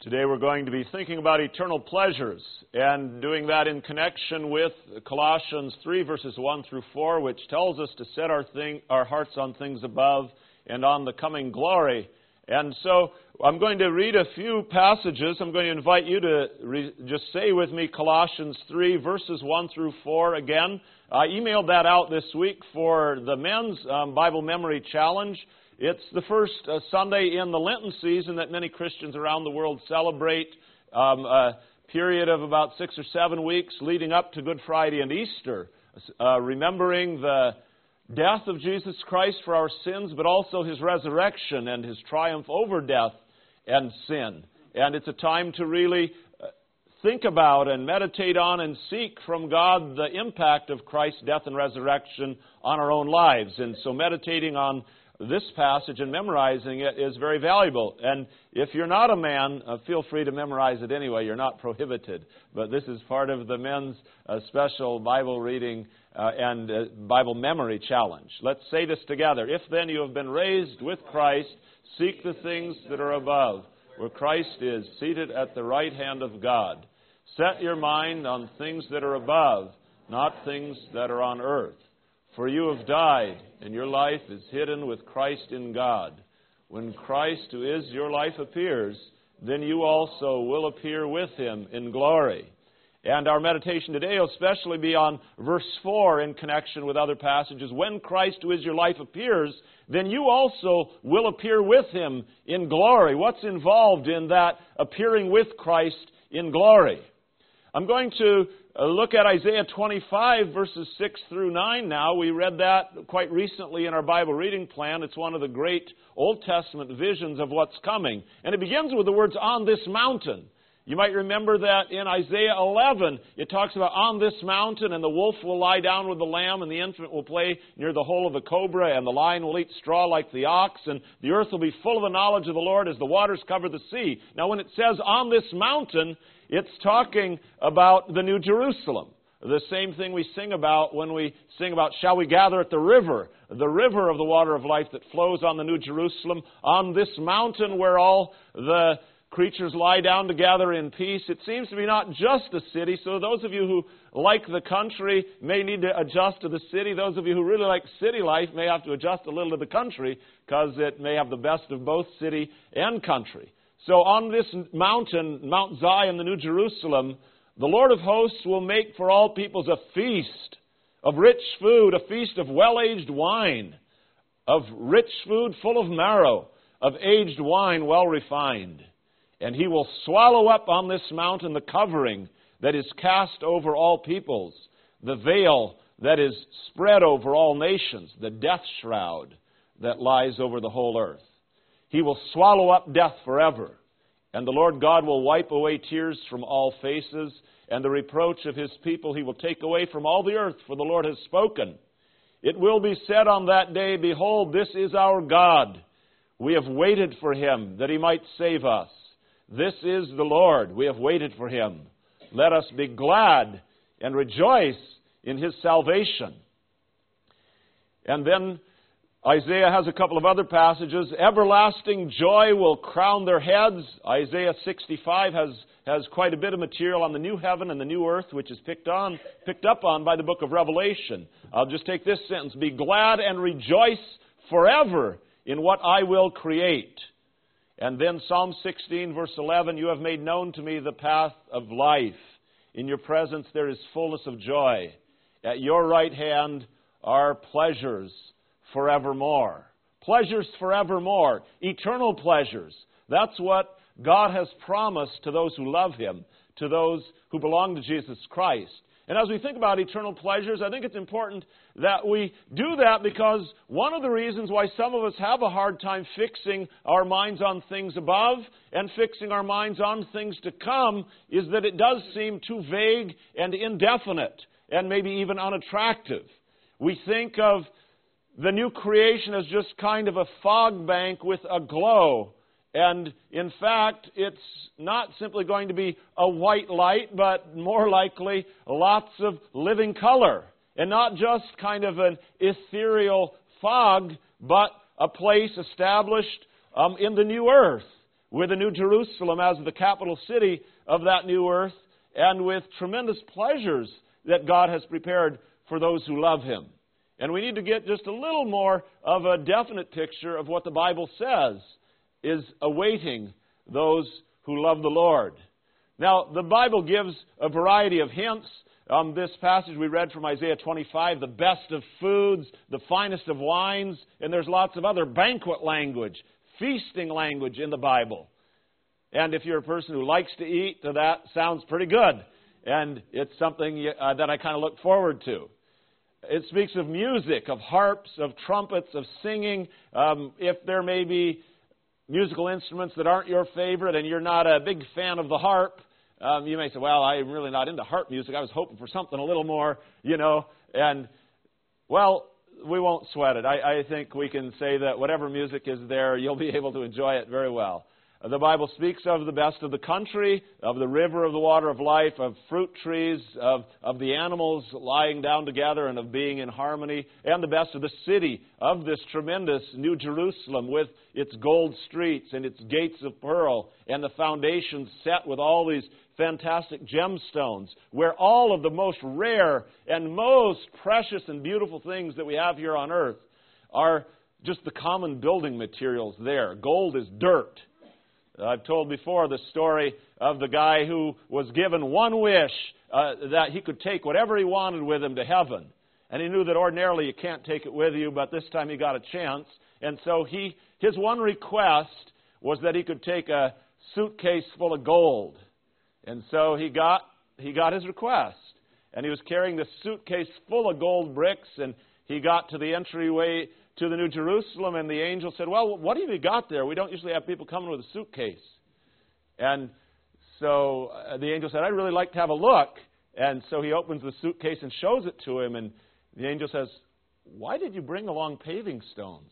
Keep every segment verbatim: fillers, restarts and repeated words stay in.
Today we're going to be thinking about eternal pleasures and doing that in connection with Colossians three verses one through four, which tells us to set our thing, our hearts on things above and on the coming glory. And so I'm going to read a few passages. I'm going to invite you to re- just say with me Colossians three verses one through four again. I emailed that out this week for the men's um, Bible Memory Challenge. It's the first uh, Sunday in the Lenten season that many Christians around the world celebrate, um, a period of about six or seven weeks leading up to Good Friday and Easter, uh, remembering the death of Jesus Christ for our sins, but also His resurrection and His triumph over death and sin. And it's a time to really think about and meditate on and seek from God the impact of Christ's death and resurrection on our own lives. And so meditating on this passage and memorizing it is very valuable. And if you're not a man, uh, feel free to memorize it anyway. You're not prohibited. But this is part of the men's uh, special Bible reading uh, and uh, Bible memory challenge. Let's say this together. If then you have been raised with Christ, seek the things that are above, where Christ is seated at the right hand of God. Set your mind on things that are above, not things that are on earth. For you have died, and your life is hidden with Christ in God. When Christ, who is your life, appears, then you also will appear with Him in glory. And our meditation today will especially be on verse four in connection with other passages. When Christ, who is your life, appears, then you also will appear with Him in glory. What's involved in that appearing with Christ in glory? I'm going to look at Isaiah twenty-five, verses six through nine now. We read that quite recently in our Bible reading plan. It's one of the great Old Testament visions of what's coming. And it begins with the words, on this mountain. You might remember that in Isaiah eleven, it talks about on this mountain, and the wolf will lie down with the lamb, and the infant will play near the hole of the cobra, and the lion will eat straw like the ox, and the earth will be full of the knowledge of the Lord as the waters cover the sea. Now, when it says on this mountain, it's talking about the New Jerusalem. The same thing we sing about when we sing about, shall we gather at the river, the river of the water of life that flows on the New Jerusalem, on this mountain where all the creatures lie down together in peace. It seems to be not just a city, so those of you who like the country may need to adjust to the city. Those of you who really like city life may have to adjust a little to the country because it may have the best of both city and country. So on this mountain, Mount Zion, the New Jerusalem, the Lord of hosts will make for all peoples a feast of rich food, a feast of well-aged wine, of rich food full of marrow, of aged wine well refined. And He will swallow up on this mountain the covering that is cast over all peoples, the veil that is spread over all nations, the death shroud that lies over the whole earth. He will swallow up death forever, and the Lord God will wipe away tears from all faces, and the reproach of His people He will take away from all the earth, for the Lord has spoken. It will be said on that day, behold, this is our God. We have waited for Him, that He might save us. This is the Lord. We have waited for Him. Let us be glad and rejoice in His salvation. And then Isaiah has a couple of other passages. Everlasting joy will crown their heads. Isaiah sixty-five has, has quite a bit of material on the new heaven and the new earth, which is picked on, picked up on by the book of Revelation. I'll just take this sentence. Be glad and rejoice forever in what I will create. And then Psalm sixteen, verse eleven, you have made known to me the path of life. In your presence there is fullness of joy. At your right hand are pleasures forevermore. Pleasures forevermore. Eternal pleasures. That's what God has promised to those who love Him, to those who belong to Jesus Christ. And as we think about eternal pleasures, I think it's important that we do that because one of the reasons why some of us have a hard time fixing our minds on things above and fixing our minds on things to come is that it does seem too vague and indefinite and maybe even unattractive. We think of the new creation as just kind of a fog bank with a glow. And in fact, it's not simply going to be a white light, but more likely lots of living color. And not just kind of an ethereal fog, but a place established um, in the new earth with the New Jerusalem as the capital city of that new earth, and with tremendous pleasures that God has prepared for those who love Him. And we need to get just a little more of a definite picture of what the Bible says is awaiting those who love the Lord. Now, the Bible gives a variety of hints. Um, this passage we read from Isaiah twenty-five, the best of foods, the finest of wines, and there's lots of other banquet language, feasting language in the Bible. And if you're a person who likes to eat, that sounds pretty good. And it's something uh, that I kind of look forward to. It speaks of music, of harps, of trumpets, of singing. Um, if there may be musical instruments that aren't your favorite and you're not a big fan of the harp, um, you may say, well, I'm really not into harp music. I was hoping for something a little more, you know. And, well, we won't sweat it. I, I think we can say that whatever music is there, you'll be able to enjoy it very well. The Bible speaks of the best of the country, of the river of the water of life, of fruit trees, of, of the animals lying down together and of being in harmony, and the best of the city, of this tremendous New Jerusalem with its gold streets and its gates of pearl and the foundations set with all these fantastic gemstones, where all of the most rare and most precious and beautiful things that we have here on earth are just the common building materials there. Gold is dirt. I've told before the story of the guy who was given one wish, uh, that he could take whatever he wanted with him to heaven. And he knew that ordinarily you can't take it with you, but this time he got a chance. And so he, his one request was that he could take a suitcase full of gold. And so he got, he got his request. And he was carrying this suitcase full of gold bricks, and he got to the entryway to the New Jerusalem, and the angel said, well, what have you got there? We don't usually have people coming with a suitcase. And so uh, the angel said, I'd really like to have a look. And so he opens the suitcase and shows it to him, and the angel says, why did you bring along paving stones?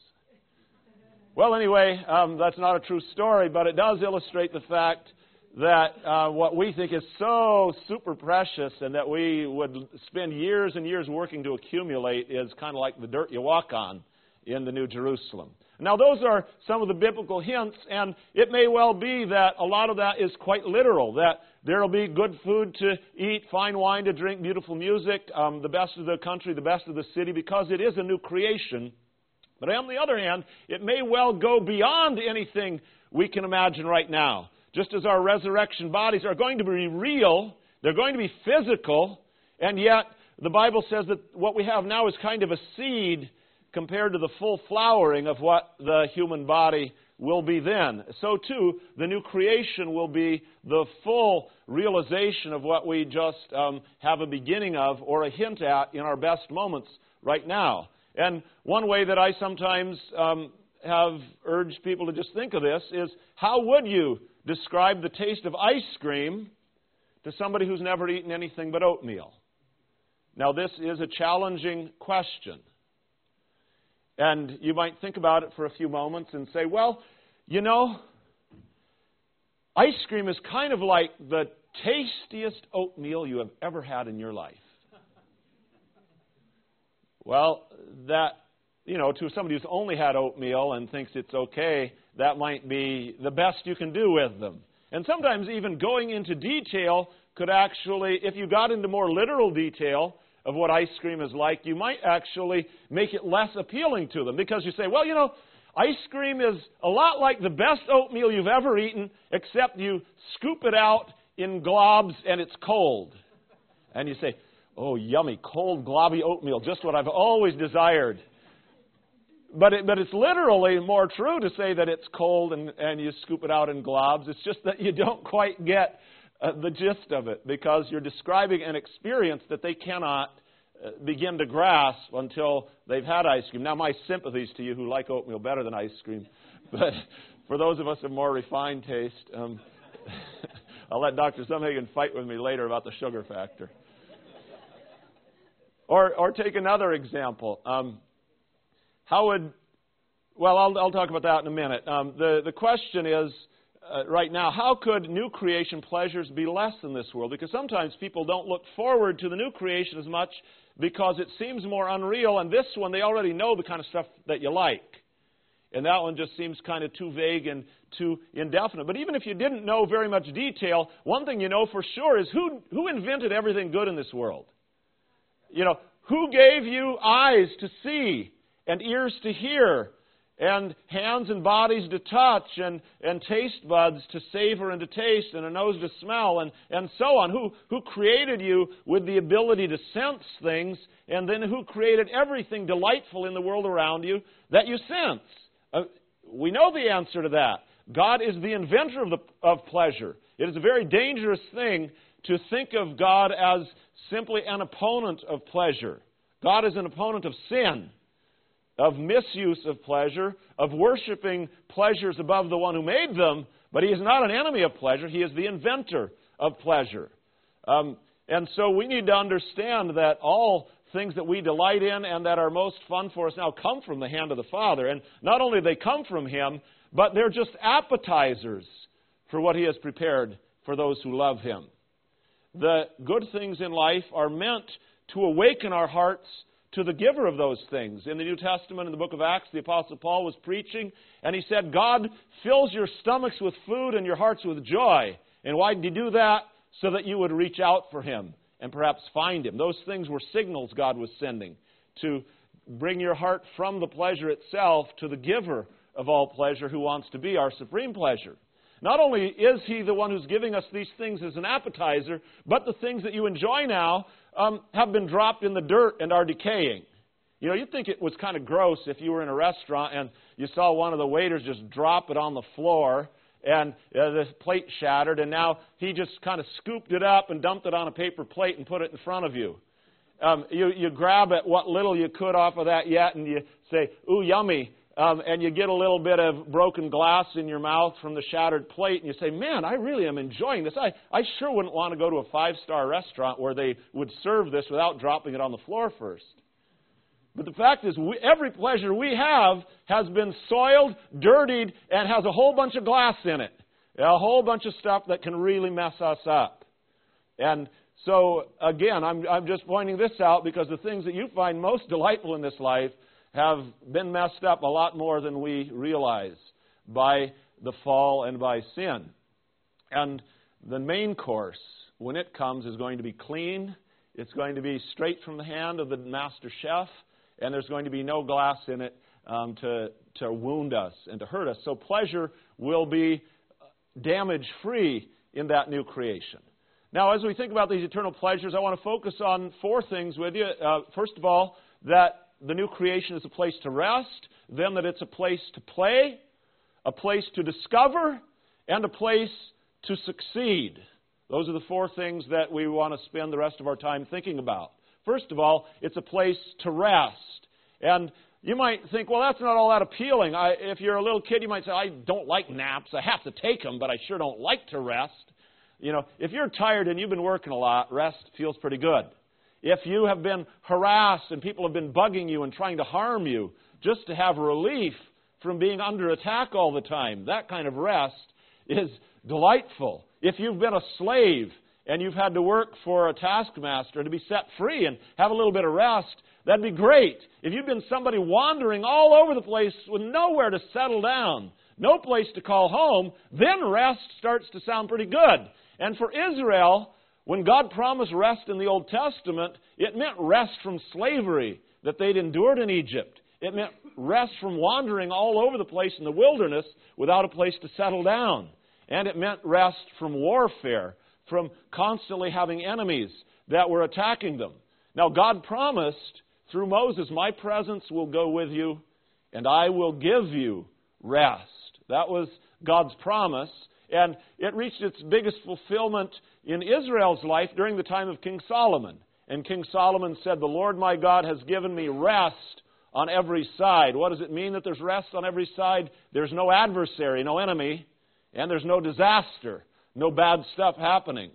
Well, anyway, um, that's not a true story, but it does illustrate the fact that uh, what we think is so super precious and that we would spend years and years working to accumulate is kind of like the dirt you walk on in the New Jerusalem. Now, those are some of the biblical hints, and it may well be that a lot of that is quite literal, that there will be good food to eat, fine wine to drink, beautiful music, um, the best of the country, the best of the city, because it is a new creation. But on the other hand, it may well go beyond anything we can imagine right now. Just as our resurrection bodies are going to be real, they're going to be physical, and yet the Bible says that what we have now is kind of a seed compared to the full flowering of what the human body will be then. So too, the new creation will be the full realization of what we just um, have a beginning of or a hint at in our best moments right now. And one way that I sometimes um, have urged people to just think of this is, how would you describe the taste of ice cream to somebody who's never eaten anything but oatmeal? Now, this is a challenging question. And you might think about it for a few moments and say, well, you know, ice cream is kind of like the tastiest oatmeal you have ever had in your life. Well, that, you know, to somebody who's only had oatmeal and thinks it's okay, that might be the best you can do with them. And sometimes even going into detail could actually, if you got into more literal detail of what ice cream is like, you might actually make it less appealing to them. Because you say, well, you know, ice cream is a lot like the best oatmeal you've ever eaten, except you scoop it out in globs and it's cold. And you say, oh, yummy, cold, globby oatmeal, just what I've always desired. But, it, but it's literally more true to say that it's cold and, and you scoop it out in globs. It's just that you don't quite get Uh, the gist of it, because you're describing an experience that they cannot uh, begin to grasp until they've had ice cream. Now, my sympathies to you who like oatmeal better than ice cream, but for those of us of more refined taste, um, I'll let Doctor Sumhagen fight with me later about the sugar factor. Or, or take another example. Um, how would, well, I'll, I'll talk about that in a minute. Um, the, the question is, Uh, right now, how could new creation pleasures be less in this world? Because sometimes people don't look forward to the new creation as much because it seems more unreal, and this one, they already know the kind of stuff that you like. and that one just seems kind of too vague and too indefinite. But even if you didn't know very much detail, one thing you know for sure is who, who invented everything good in this world? You know, who gave you eyes to see and ears to hear and hands and bodies to touch and, and taste buds to savor and to taste and a nose to smell and, and so on? Who, who created you with the ability to sense things, and then who created everything delightful in the world around you that you sense? Uh, we know the answer to that. God is the inventor of, the, of pleasure. It is a very dangerous thing to think of God as simply an opponent of pleasure. God is an opponent of sin, of misuse of pleasure, of worshiping pleasures above the one who made them, but He is not an enemy of pleasure. He is the inventor of pleasure. Um, and so we need to understand that all things that we delight in and that are most fun for us now come from the hand of the Father. And not only do they come from Him, but they're just appetizers for what He has prepared for those who love Him. The good things in life are meant to awaken our hearts to the giver of those things. In the New Testament, in the book of Acts, the Apostle Paul was preaching, and he said, God fills your stomachs with food and your hearts with joy. And why did He do that? So that you would reach out for Him and perhaps find Him. Those things were signals God was sending to bring your heart from the pleasure itself to the giver of all pleasure, who wants to be our supreme pleasure. Not only is He the one who's giving us these things as an appetizer, but the things that you enjoy now um, have been dropped in the dirt and are decaying. You know, you'd think it was kind of gross if you were in a restaurant and you saw one of the waiters just drop it on the floor and uh, the plate shattered, and now he just kind of scooped it up and dumped it on a paper plate and put it in front of you. Um, you, you grab at what little you could off of that yet and you say, ooh, yummy. Um, and you get a little bit of broken glass in your mouth from the shattered plate, and you say, man, I really am enjoying this. I, I sure wouldn't want to go to a five-star restaurant where they would serve this without dropping it on the floor first. But the fact is, we, every pleasure we have has been soiled, dirtied, and has a whole bunch of glass in it. A whole bunch of stuff that can really mess us up. And so, again, I'm, I'm just pointing this out because the things that you find most delightful in this life have been messed up a lot more than we realize by the fall and by sin. And the main course, when it comes, is going to be clean. It's going to be straight from the hand of the master chef, and there's going to be no glass in it um, to, to wound us and to hurt us. So pleasure will be damage-free in that new creation. Now, as we think about these eternal pleasures, I want to focus on four things with you. Uh, first of all, that the new creation is a place to rest, then that it's a place to play, a place to discover, and a place to succeed. Those are the four things that we want to spend the rest of our time thinking about. First of all, it's a place to rest. And you might think, well, that's not all that appealing. I, if you're a little kid, you might say, I don't like naps. I have to take them, but I sure don't like to rest. You know, if you're tired and you've been working a lot, rest feels pretty good. If you have been harassed and people have been bugging you and trying to harm you, just to have relief from being under attack all the time, that kind of rest is delightful. If you've been a slave and you've had to work for a taskmaster to be set free and have a little bit of rest, that'd be great. If you've been somebody wandering all over the place with nowhere to settle down, no place to call home, then rest starts to sound pretty good. And for Israel, when God promised rest in the Old Testament, it meant rest from slavery that they'd endured in Egypt. It meant rest from wandering all over the place in the wilderness without a place to settle down. And it meant rest from warfare, from constantly having enemies that were attacking them. Now, God promised through Moses, my presence will go with you, and I will give you rest. That was God's promise. And it reached its biggest fulfillment in Israel's life during the time of King Solomon. And King Solomon said, the Lord my God has given me rest on every side. What does it mean that there's rest on every side? There's no adversary, no enemy, and there's no disaster, no bad stuff happening.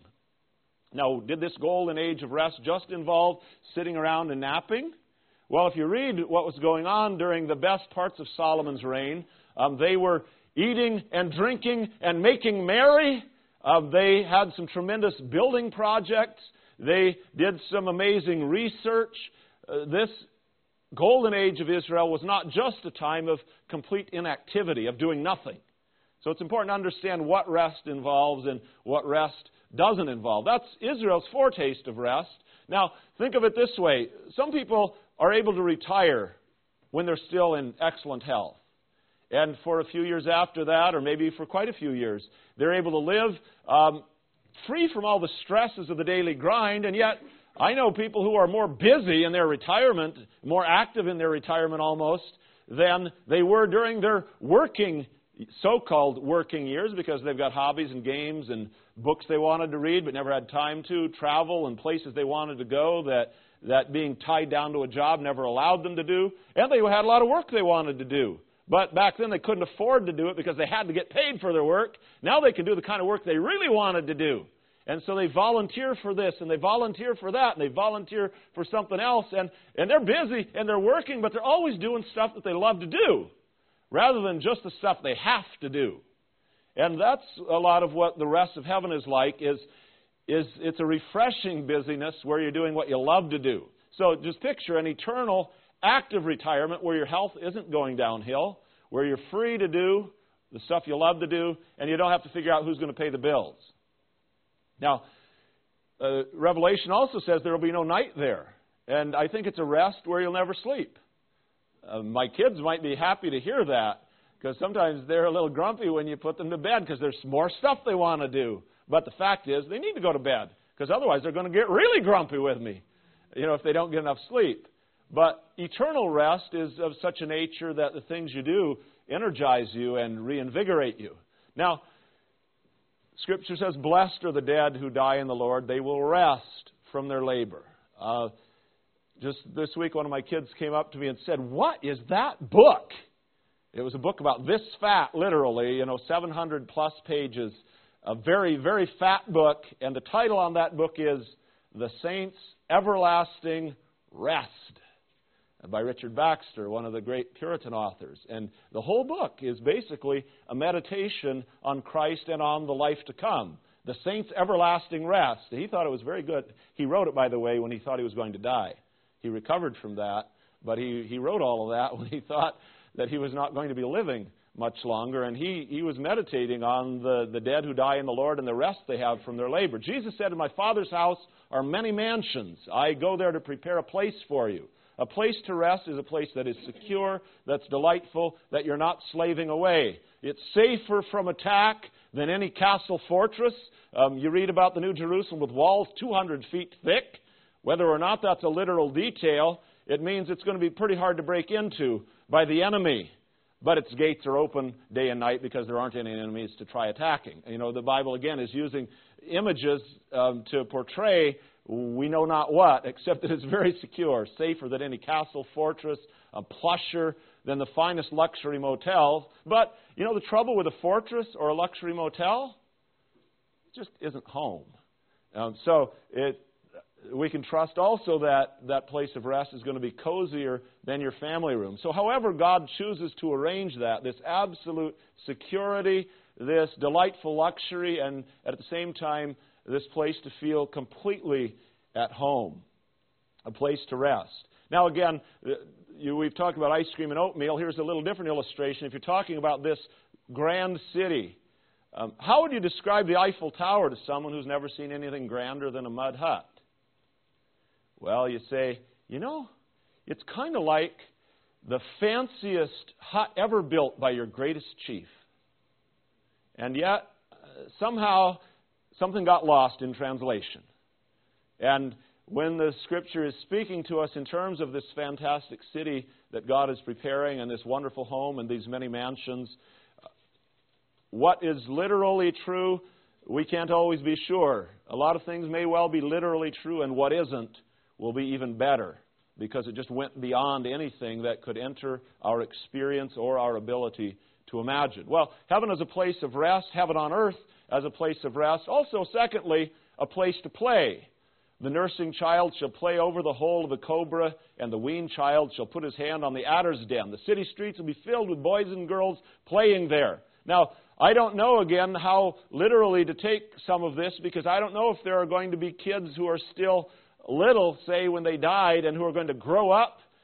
Now, did this golden age of rest just involve sitting around and napping? Well, if you read what was going on during the best parts of Solomon's reign, um, they were eating and drinking and making merry. Uh, they had some tremendous building projects. They did some amazing research. Uh, this golden age of Israel was not just a time of complete inactivity, of doing nothing. So it's important to understand what rest involves and what rest doesn't involve. That's Israel's foretaste of rest. Now, think of it this way. Some people are able to retire when they're still in excellent health. And for a few years after that, or maybe for quite a few years, they're able to live um, free from all the stresses of the daily grind. And yet, I know people who are more busy in their retirement, more active in their retirement almost, than they were during their working, so-called working years, because they've got hobbies and games and books they wanted to read but never had time to, travel and places they wanted to go that, that being tied down to a job never allowed them to do. And they had a lot of work they wanted to do. But back then they couldn't afford to do it because they had to get paid for their work. Now they can do the kind of work they really wanted to do. And so they volunteer for this, and they volunteer for that, and they volunteer for something else. And, and they're busy, and they're working, but they're always doing stuff that they love to do, rather than just the stuff they have to do. And that's a lot of what the rest of heaven is like, is, is it's a refreshing busyness where you're doing what you love to do. So just picture an eternal active retirement where your health isn't going downhill, where you're free to do the stuff you love to do, and you don't have to figure out who's going to pay the bills. Now, uh, Revelation also says there will be no night there, and I think it's a rest where you'll never sleep. Uh, my kids might be happy to hear that, because sometimes they're a little grumpy when you put them to bed because there's more stuff they want to do. But the fact is, they need to go to bed, because otherwise they're going to get really grumpy with me, you know, if they don't get enough sleep. But eternal rest is of such a nature that the things you do energize you and reinvigorate you. Now, Scripture says, blessed are the dead who die in the Lord. They will rest from their labor. Uh, just this week, one of my kids came up to me and said, what is that book? It was a book about this fat, literally, you know, seven hundred plus pages. A very, very fat book. And the title on that book is The Saints' Everlasting Rest, by Richard Baxter, one of the great Puritan authors. And the whole book is basically a meditation on Christ and on the life to come. The Saints' Everlasting Rest. He thought it was very good. He wrote it, by the way, when he thought he was going to die. He recovered from that, but he, he wrote all of that when he thought that he was not going to be living much longer. And he, he was meditating on the, the dead who die in the Lord and the rest they have from their labor. Jesus said, in my Father's house are many mansions. I go there to prepare a place for you. A place to rest is a place that is secure, that's delightful, that you're not slaving away. It's safer from attack than any castle fortress. Um, you read about the New Jerusalem with walls two hundred feet thick. Whether or not that's a literal detail, it means it's going to be pretty hard to break into by the enemy. But its gates are open day and night because there aren't any enemies to try attacking. You know, the Bible, again, is using images um, to portray we know not what, except that it's very secure, safer than any castle, fortress, a plusher than the finest luxury motels. But, you know, the trouble with a fortress or a luxury motel, it just isn't home. Um, so it, we can trust also that that place of rest is going to be cozier than your family room. So however God chooses to arrange that, this absolute security, this delightful luxury, and at the same time, this place to feel completely at home, a place to rest. Now again, you, we've talked about ice cream and oatmeal. Here's a little different illustration. If you're talking about this grand city, um, how would you describe the Eiffel Tower to someone who's never seen anything grander than a mud hut? Well, you say, you know, it's kind of like the fanciest hut ever built by your greatest chief. And yet, uh, somehow, something got lost in translation. And when the Scripture is speaking to us in terms of this fantastic city that God is preparing and this wonderful home and these many mansions, what is literally true, we can't always be sure. A lot of things may well be literally true, and what isn't will be even better, because it just went beyond anything that could enter our experience or our ability to imagine. Well, heaven is a place of rest, heaven on earth as a place of rest. Also, secondly, a place to play. The nursing child shall play over the hole of the cobra, and the weaned child shall put his hand on the adder's den. The city streets will be filled with boys and girls playing there. Now, I don't know, again, how literally to take some of this, because I don't know if there are going to be kids who are still little, say, when they died, and who are going to grow up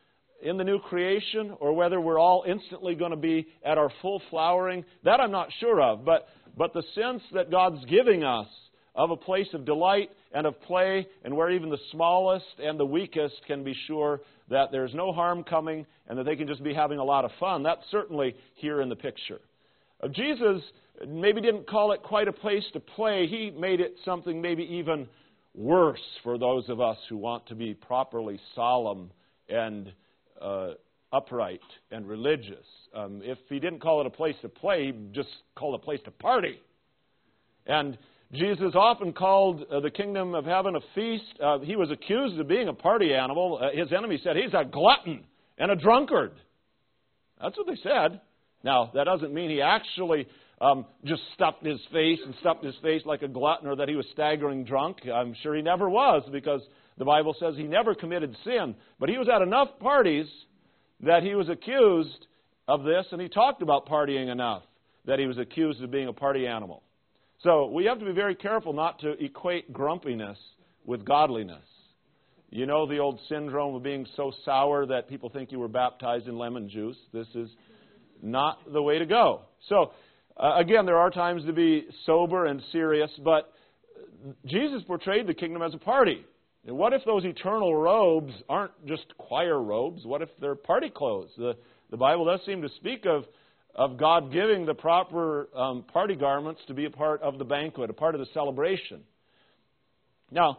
in the new creation, or whether we're all instantly going to be at our full flowering, that I'm not sure of. But, but the sense that God's giving us of a place of delight and of play, and where even the smallest and the weakest can be sure that there's no harm coming and that they can just be having a lot of fun, that's certainly here in the picture. Uh, Jesus maybe didn't call it quite a place to play. He made it something maybe even worse for those of us who want to be properly solemn and uh, upright and religious. Um, if he didn't call it a place to play, he just called it a place to party. And Jesus often called uh, the kingdom of heaven a feast. Uh, he was accused of being a party animal. Uh, his enemy said he's a glutton and a drunkard. That's what they said. Now, that doesn't mean he actually um, just stuffed his face and stuffed his face like a glutton, or that he was staggering drunk. I'm sure he never was, because the Bible says he never committed sin. But he was at enough parties that he was accused of this, and he talked about partying enough that he was accused of being a party animal. So we have to be very careful not to equate grumpiness with godliness. You know the old syndrome of being so sour that people think you were baptized in lemon juice. This is not the way to go. So, uh, again, there are times to be sober and serious, but Jesus portrayed the kingdom as a party. And what if those eternal robes aren't just choir robes? What if they're party clothes? The, the Bible does seem to speak of of God giving the proper um, party garments to be a part of the banquet, a part of the celebration. Now,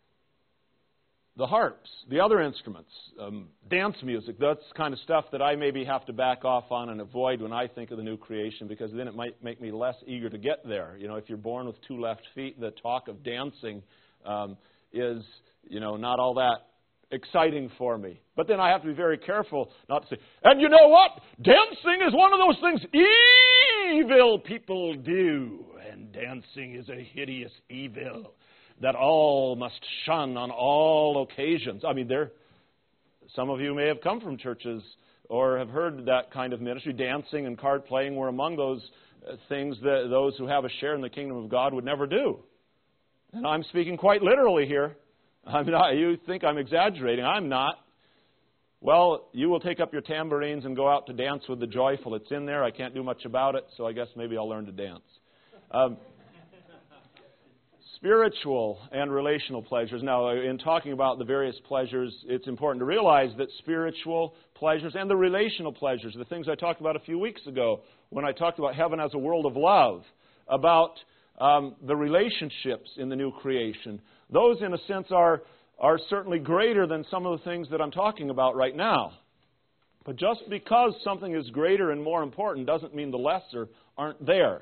the harps, the other instruments, um, dance music, that's kind of stuff that I maybe have to back off on and avoid when I think of the new creation, because then it might make me less eager to get there. You know, if you're born with two left feet, the talk of dancing um, is, you know, not all that exciting for me. But then I have to be very careful not to say, and you know what? Dancing is one of those things evil people do. And dancing is a hideous evil that all must shun on all occasions. I mean, there, some of you may have come from churches or have heard that kind of ministry. Dancing and card playing were among those uh, things that those who have a share in the kingdom of God would never do. And I'm speaking quite literally here. I'm not, you think I'm exaggerating. I'm not. Well, you will take up your tambourines and go out to dance with the joyful. It's in there. I can't do much about it, so I guess maybe I'll learn to dance. Um, spiritual and relational pleasures. Now, in talking about the various pleasures, it's important to realize that spiritual pleasures and the relational pleasures, the things I talked about a few weeks ago when I talked about heaven as a world of love, about um, the relationships in the new creation, those, in a sense, are, are certainly greater than some of the things that I'm talking about right now. But just because something is greater and more important doesn't mean the lesser aren't there.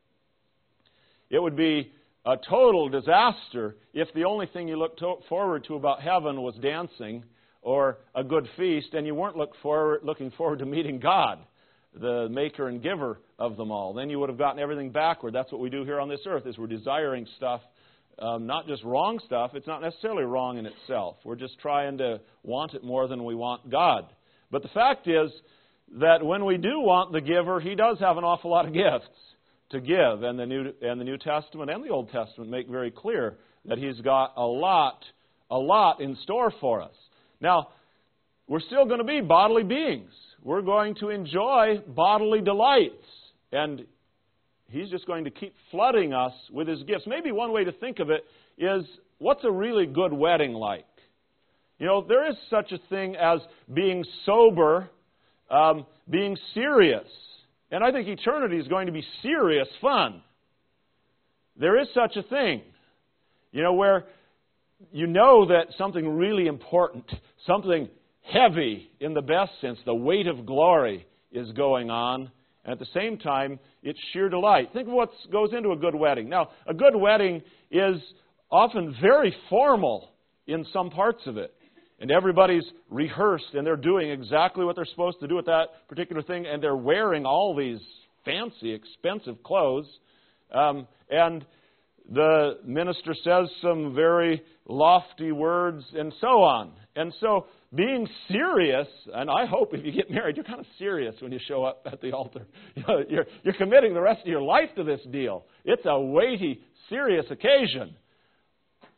It would be a total disaster if the only thing you looked to- forward to about heaven was dancing or a good feast, and you weren't look forward, looking forward to meeting God, the maker and giver of them all. Then you would have gotten everything backward. That's what we do here on this earth, is we're desiring stuff. Um, not just wrong stuff. It's not necessarily wrong in itself. We're just trying to want it more than we want God. But the fact is that when we do want the giver, He does have an awful lot of gifts to give. And the New, and the New Testament and the Old Testament make very clear that He's got a lot, a lot in store for us. Now, we're still going to be bodily beings. We're going to enjoy bodily delights. And He's just going to keep flooding us with His gifts. Maybe one way to think of it is, what's a really good wedding like? You know, there is such a thing as being sober, um, being serious. And I think eternity is going to be serious fun. There is such a thing, you know, where you know that something really important, something heavy in the best sense, the weight of glory is going on. And at the same time, it's sheer delight. Think of what goes into a good wedding. Now, a good wedding is often very formal in some parts of it. And everybody's rehearsed, and they're doing exactly what they're supposed to do with that particular thing, and they're wearing all these fancy, expensive clothes. Um, and the minister says some very lofty words, and so on. And so, being serious, and I hope if you get married, you're kind of serious when you show up at the altar. You know, you're, you're committing the rest of your life to this deal. It's a weighty, serious occasion.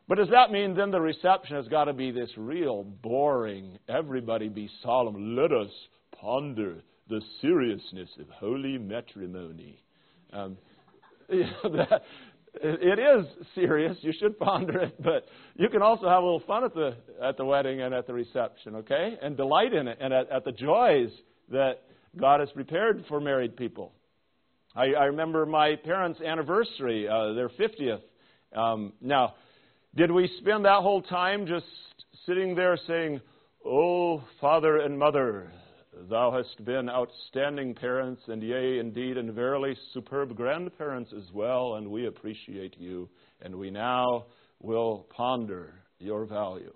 But does that mean then the reception has got to be this real boring, everybody be solemn, let us ponder the seriousness of holy matrimony? Um, you know, that, it is serious. You should ponder it, but you can also have a little fun at the at the wedding and at the reception, okay? And delight in it and at, at the joys that God has prepared for married people. I, I remember my parents' anniversary, uh, their fiftieth. Um, now, did we spend that whole time just sitting there saying, "Oh, Father and Mother, thou hast been outstanding parents, and yea, indeed, and verily superb grandparents as well, and we appreciate you, and we now will ponder your value"?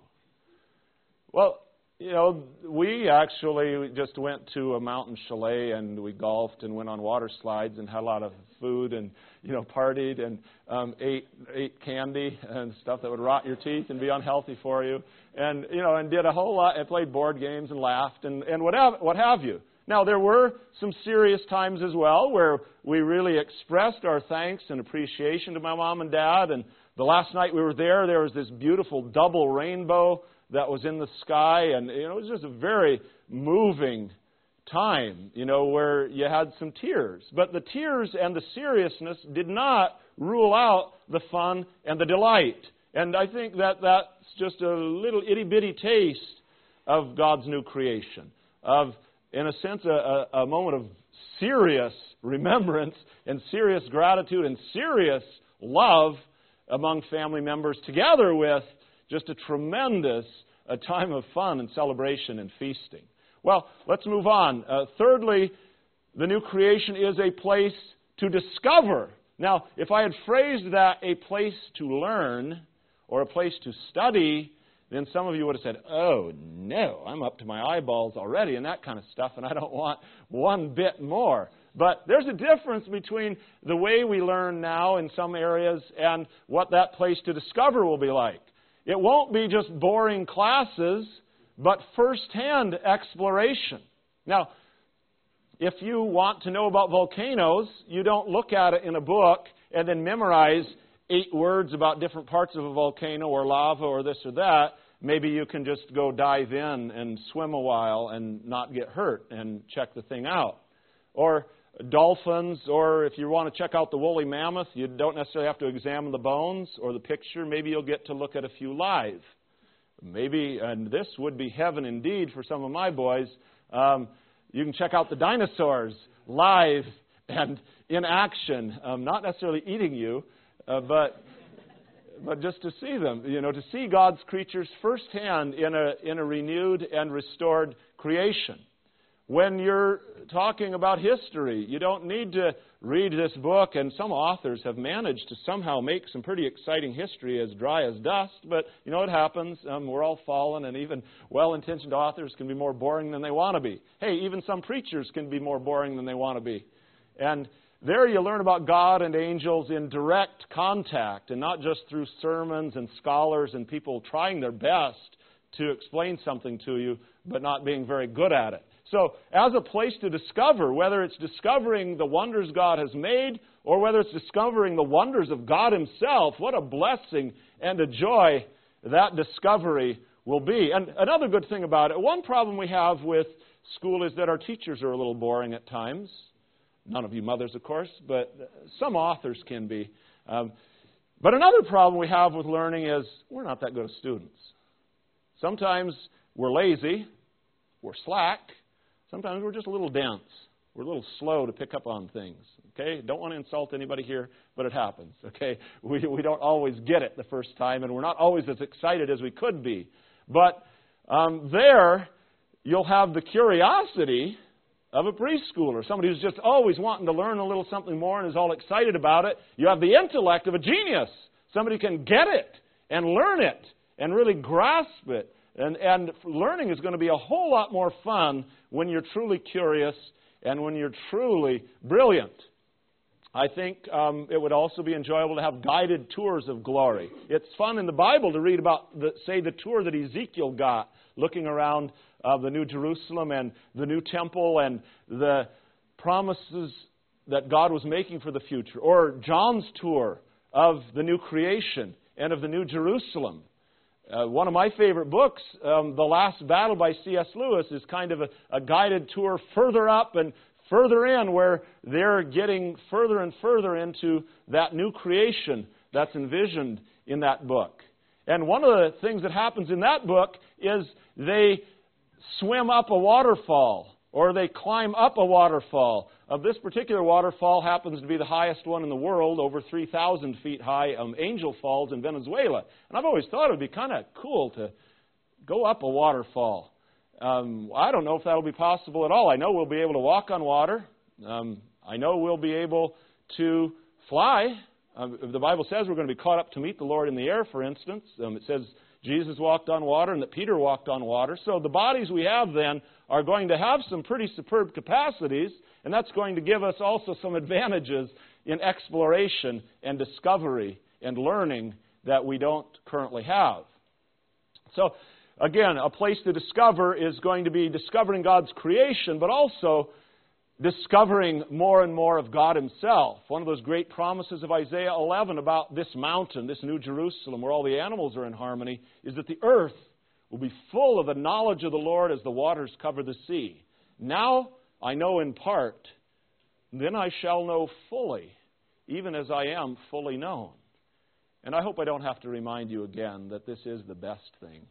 Well, you know, we actually just went to a mountain chalet, and we golfed and went on water slides and had a lot of food and, you know, partied and um, ate ate candy and stuff that would rot your teeth and be unhealthy for you. And, you know, and did a whole lot, and played board games and laughed and, and what have, what have you. Now, there were some serious times as well where we really expressed our thanks and appreciation to my mom and dad. And the last night we were there, there was this beautiful double rainbow that was in the sky. And, you know, it was just a very moving time, you know, where you had some tears. But the tears and the seriousness did not rule out the fun and the delight. And I think that that's just a little itty-bitty taste of God's new creation, of, in a sense, a, a, a moment of serious remembrance and serious gratitude and serious love among family members, together with just a tremendous a time of fun and celebration and feasting. Well, let's move on. Uh, thirdly, the new creation is a place to discover. Now, if I had phrased that a place to learn or a place to study, then some of you would have said, "Oh, no, I'm up to my eyeballs already in that kind of stuff, and I don't want one bit more." But there's a difference between the way we learn now in some areas and what that place to discover will be like. It won't be just boring classes, but first-hand exploration. Now, if you want to know about volcanoes, you don't look at it in a book and then memorize eight words about different parts of a volcano or lava or this or that. Maybe you can just go dive in and swim a while and not get hurt and check the thing out. Or dolphins, or if you want to check out the woolly mammoth, you don't necessarily have to examine the bones or the picture. Maybe you'll get to look at a few live. Maybe, and this would be heaven indeed for some of my boys, um, you can check out the dinosaurs live and in action, um, not necessarily eating you, uh, but but just to see them, you know, to see God's creatures firsthand in a in a renewed and restored creation. When you're talking about history, you don't need to read this book, and some authors have managed to somehow make some pretty exciting history as dry as dust, but you know it happens. Um, we're all fallen, and even well-intentioned authors can be more boring than they want to be. Hey, even some preachers can be more boring than they want to be. And there you learn about God and angels in direct contact, and not just through sermons and scholars and people trying their best to explain something to you, but not being very good at it. So, as a place to discover, whether it's discovering the wonders God has made or whether it's discovering the wonders of God Himself, what a blessing and a joy that discovery will be. And another good thing about it, one problem we have with school is that our teachers are a little boring at times. None of you mothers, of course, but some authors can be. Um, but another problem we have with learning is we're not that good as students. Sometimes we're lazy, we're slack. Sometimes we're just a little dense. We're a little slow to pick up on things. Okay? Don't want to insult anybody here, but it happens. Okay? We we don't always get it the first time, and we're not always as excited as we could be. But um, there, you'll have the curiosity of a preschooler, somebody who's just always wanting to learn a little something more and is all excited about it. You have the intellect of a genius, somebody who can get it and learn it and really grasp it. And, and learning is going to be a whole lot more fun when you're truly curious and when you're truly brilliant. I think um, it would also be enjoyable to have guided tours of glory. It's fun in the Bible to read about, the, say, the tour that Ezekiel got, looking around uh, the New Jerusalem and the new temple and the promises that God was making for the future. Or John's tour of the new creation and of the New Jerusalem. Uh, one of my favorite books, um, The Last Battle by C S Lewis, is kind of a, a guided tour further up and further in, where they're getting further and further into that new creation that's envisioned in that book. And one of the things that happens in that book is they swim up a waterfall, or they climb up a waterfall. Of this particular waterfall happens to be the highest one in the world, over three thousand feet high, um, Angel Falls in Venezuela. And I've always thought it would be kind of cool to go up a waterfall. Um, I don't know if that will be possible at all. I know we'll be able to walk on water. Um, I know we'll be able to fly. Um, the Bible says we're going to be caught up to meet the Lord in the air, for instance. Um, it says Jesus walked on water and that Peter walked on water. So the bodies we have then are going to have some pretty superb capacities, and that's going to give us also some advantages in exploration and discovery and learning that we don't currently have. So, again, a place to discover is going to be discovering God's creation, but also discovering more and more of God Himself. One of those great promises of Isaiah eleven about this mountain, this New Jerusalem, where all the animals are in harmony, is that the earth will be full of the knowledge of the Lord as the waters cover the sea. Now I know in part, then I shall know fully, even as I am fully known. And I hope I don't have to remind you again that this is the best thing.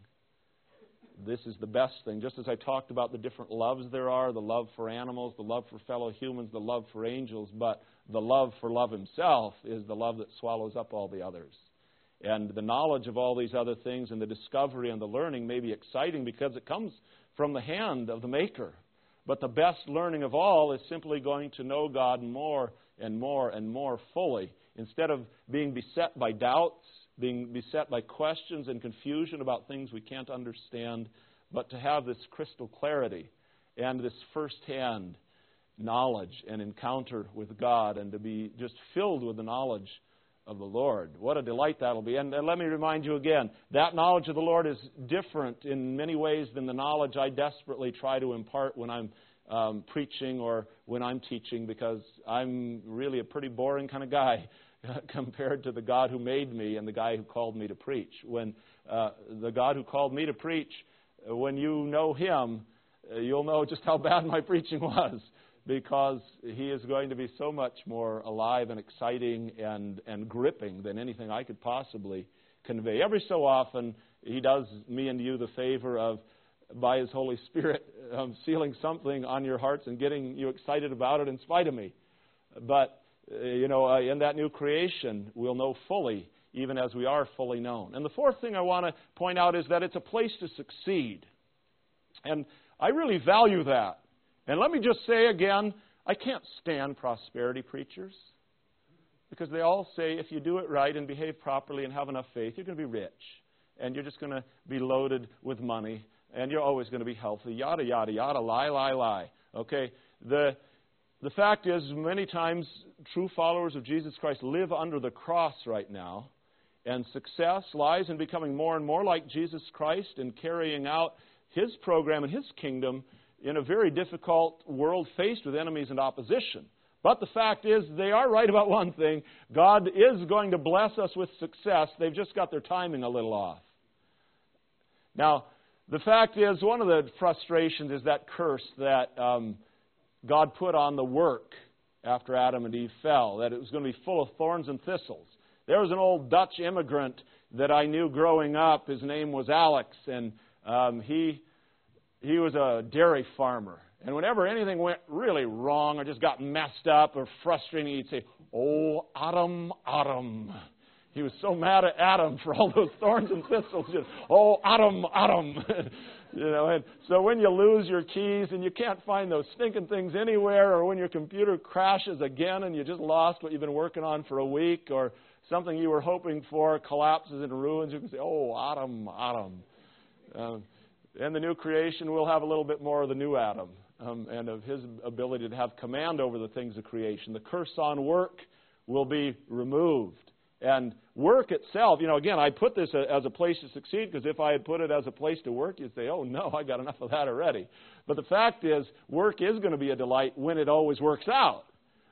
This is the best thing. Just as I talked about the different loves there are, the love for animals, the love for fellow humans, the love for angels, but the love for love Himself is the love that swallows up all the others. And the knowledge of all these other things and the discovery and the learning may be exciting because it comes from the hand of the Maker. But the best learning of all is simply going to know God more and more and more fully. Instead of being beset by doubts, being beset by questions and confusion about things we can't understand, but to have this crystal clarity and this first-hand knowledge and encounter with God, and to be just filled with the knowledge of the Lord. What a delight that'll be. And, and let me remind you again, that knowledge of the Lord is different in many ways than the knowledge I desperately try to impart when I'm um, preaching or when I'm teaching, because I'm really a pretty boring kind of guy compared to the God who made me and the guy who called me to preach. When uh, the God who called me to preach, when you know Him, uh, you'll know just how bad my preaching was, because He is going to be so much more alive and exciting and, and gripping than anything I could possibly convey. Every so often, He does me and you the favor of, by His Holy Spirit, um, sealing something on your hearts and getting you excited about it in spite of me. But You know, uh, in that new creation, we'll know fully, even as we are fully known. And the fourth thing I want to point out is that it's a place to succeed. And I really value that. And let me just say again, I can't stand prosperity preachers, because they all say if you do it right and behave properly and have enough faith, you're going to be rich. And you're just going to be loaded with money. And you're always going to be healthy. Yada, yada, yada, lie, lie, lie. Okay? The... The fact is, many times, true followers of Jesus Christ live under the cross right now, and success lies in becoming more and more like Jesus Christ and carrying out His program and His kingdom in a very difficult world faced with enemies and opposition. But the fact is, they are right about one thing. God is going to bless us with success. They've just got their timing a little off. Now, the fact is, one of the frustrations is that curse that Um, God put on the work after Adam and Eve fell, that it was going to be full of thorns and thistles. There was an old Dutch immigrant that I knew growing up. His name was Alex, and um, he he was a dairy farmer. And whenever anything went really wrong or just got messed up or frustrating, he'd say, "Oh, Adam, Adam." He was so mad at Adam for all those thorns and thistles. Just, "Oh, Adam, Adam." You know, and so when you lose your keys and you can't find those stinking things anywhere, or when your computer crashes again and you just lost what you've been working on for a week, or something you were hoping for collapses into ruins, you can say, "Oh, Adam, Adam." Um, in the new creation, we'll have a little bit more of the new Adam um, and of his ability to have command over the things of creation. The curse on work will be removed. And work itself, you know, again, I put this as a place to succeed, because if I had put it as a place to work, you'd say, "Oh, no, I got enough of that already." But the fact is, work is going to be a delight when it always works out.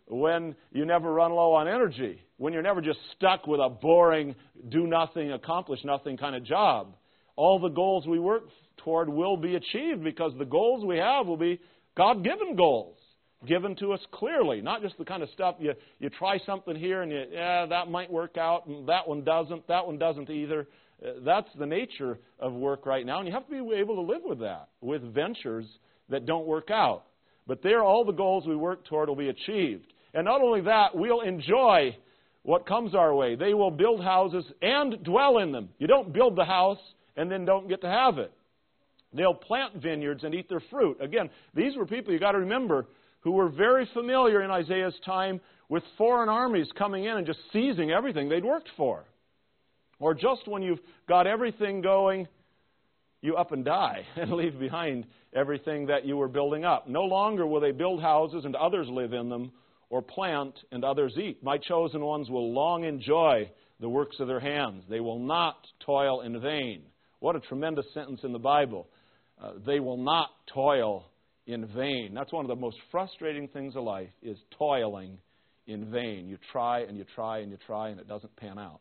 when you never run low on energy, when you're never just stuck with a boring, do nothing, accomplish nothing kind of job. All the goals we work toward will be achieved because the goals we have will be God-given goals, given to us clearly, not just the kind of stuff you, you try something here and you, yeah, that might work out, and that one doesn't, that one doesn't either. Uh, that's the nature of work right now, and you have to be able to live with that, with ventures that don't work out. But there, all the goals we work toward will be achieved. And not only that, we'll enjoy what comes our way. They will build houses and dwell in them. You don't build the house and then don't get to have it. They'll plant vineyards and eat their fruit. Again, these were people, you got to remember, who were very familiar in Isaiah's time with foreign armies coming in and just seizing everything they'd worked for. Or just when you've got everything going, you up and die and leave behind everything that you were building up. No longer will they build houses and others live in them, or plant and others eat. My chosen ones will long enjoy the works of their hands. They will not toil in vain. What a tremendous sentence in the Bible. Uh, they will not toil in vain. That's one of the most frustrating things of life, is toiling in vain. You try and you try and you try and it doesn't pan out.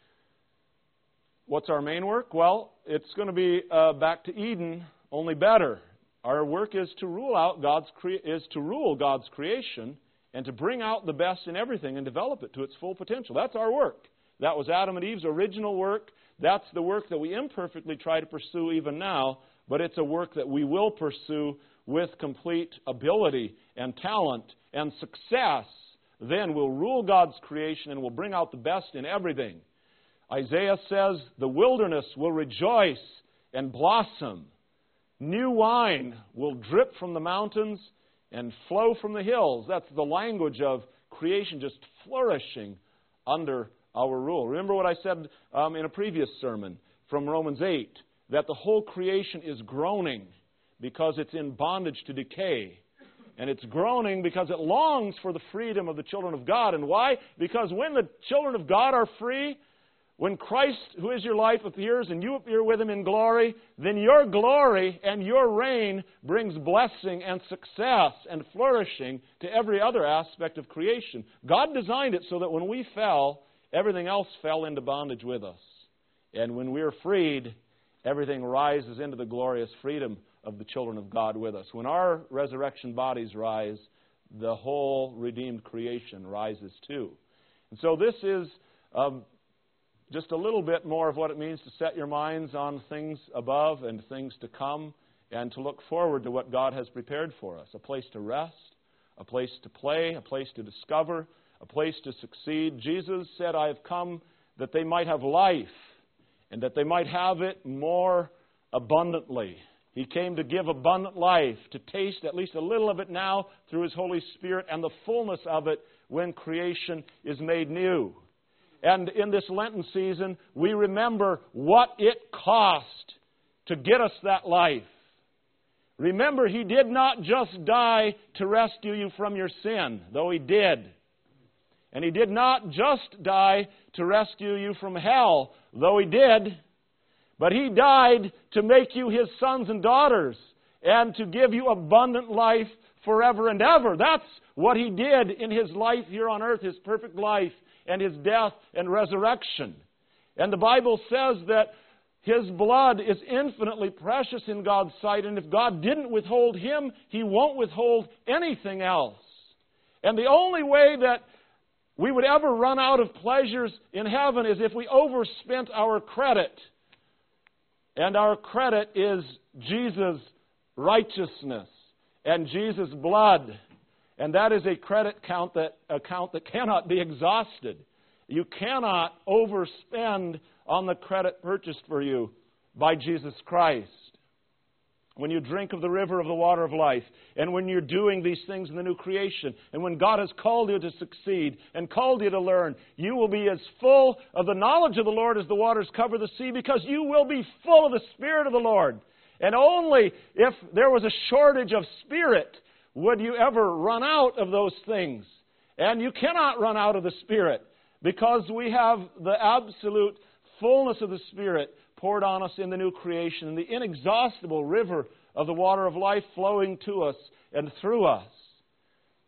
What's our main work? Well, it's going to be uh, back to Eden, only better. Our work is to rule out God's cre- is to rule God's creation and to bring out the best in everything and develop it to its full potential. That's our work. That was Adam and Eve's original work. That's the work that we imperfectly try to pursue even now, but it's a work that we will pursue with complete ability and talent and success. Then we'll rule God's creation and we'll bring out the best in everything. Isaiah says the wilderness will rejoice and blossom. New wine will drip from the mountains and flow from the hills. That's the language of creation just flourishing under our rule. Remember what I said um, in a previous sermon from Romans eight, that the whole creation is groaning because it's in bondage to decay. And it's groaning because it longs for the freedom of the children of God. And why? Because when the children of God are free, when Christ, who is your life, appears and you appear with Him in glory, then your glory and your reign brings blessing and success and flourishing to every other aspect of creation. God designed it so that when we fell, everything else fell into bondage with us. And when we're freed, everything rises into the glorious freedom of the children of God with us. When our resurrection bodies rise, the whole redeemed creation rises too. And so this is Um, just a little bit more of what it means to set your minds on things above and things to come and to look forward to what God has prepared for us. A place to rest, a place to play, a place to discover, a place to succeed. Jesus said, I have come that they might have life and that they might have it more abundantly. He came to give abundant life, to taste at least a little of it now through His Holy Spirit and the fullness of it when creation is made new. And in this Lenten season, we remember what it cost to get us that life. Remember, He did not just die to rescue you from your sin, though He did. And He did not just die to rescue you from hell, though He did. But He died to make you His sons and daughters and to give you abundant life forever and ever. That's what He did in His life here on earth, His perfect life, and His death and resurrection. And the Bible says that His blood is infinitely precious in God's sight, and if God didn't withhold Him, He won't withhold anything else. And the only way that we would ever run out of pleasures in heaven is if we overspent our credit. And our credit is Jesus' righteousness and Jesus' blood. And that is a credit count that, account that cannot be exhausted. You cannot overspend on the credit purchased for you by Jesus Christ. When you drink of the river of the water of life, and when you're doing these things in the new creation, and when God has called you to succeed and called you to learn, you will be as full of the knowledge of the Lord as the waters cover the sea, because you will be full of the Spirit of the Lord. And only if there was a shortage of Spirit would you ever run out of those things. And you cannot run out of the Spirit, because we have the absolute fullness of the Spirit poured on us in the new creation, and the inexhaustible river of the water of life flowing to us and through us.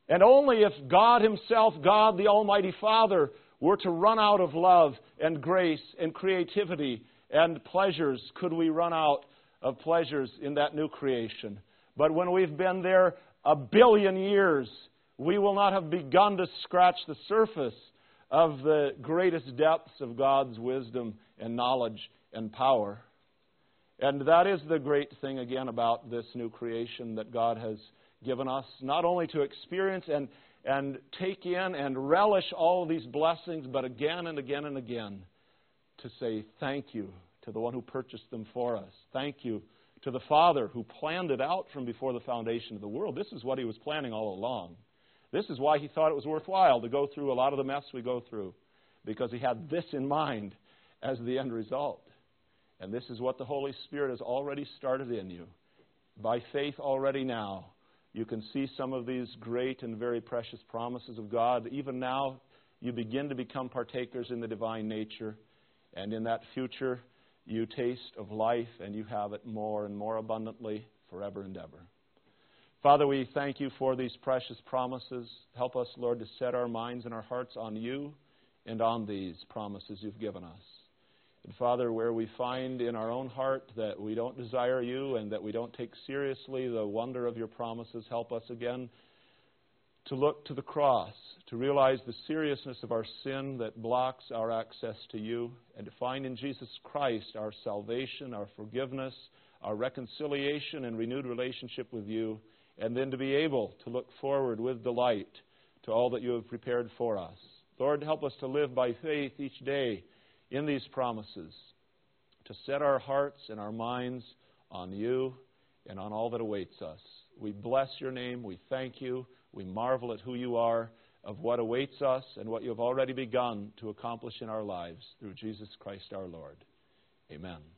And only if God Himself, God the Almighty Father, were to run out of love and grace and creativity and pleasures could we run out of pleasures in that new creation. But when we've been there a billion years, we will not have begun to scratch the surface of the greatest depths of God's wisdom and knowledge and power. And that is the great thing, again, about this new creation that God has given us, not only to experience and, and take in and relish all of these blessings, but again and again and again to say thank you to the one who purchased them for us. Thank you to the Father who planned it out from before the foundation of the world. This is what He was planning all along. This is why He thought it was worthwhile to go through a lot of the mess we go through, because He had this in mind as the end result. And this is what the Holy Spirit has already started in you. By faith already now, you can see some of these great and very precious promises of God. Even now, you begin to become partakers in the divine nature. And in that future, you taste of life, and you have it more and more abundantly forever and ever. Father, we thank You for these precious promises. Help us, Lord, to set our minds and our hearts on You and on these promises You've given us. And Father, where we find in our own heart that we don't desire You and that we don't take seriously the wonder of Your promises, help us again to look to the cross, to realize the seriousness of our sin that blocks our access to You, and to find in Jesus Christ our salvation, our forgiveness, our reconciliation and renewed relationship with You, and then to be able to look forward with delight to all that You have prepared for us. Lord, help us to live by faith each day in these promises, to set our hearts and our minds on You and on all that awaits us. We bless Your name. We thank You. We marvel at who You are, of what awaits us, and what You have already begun to accomplish in our lives through Jesus Christ our Lord. Amen.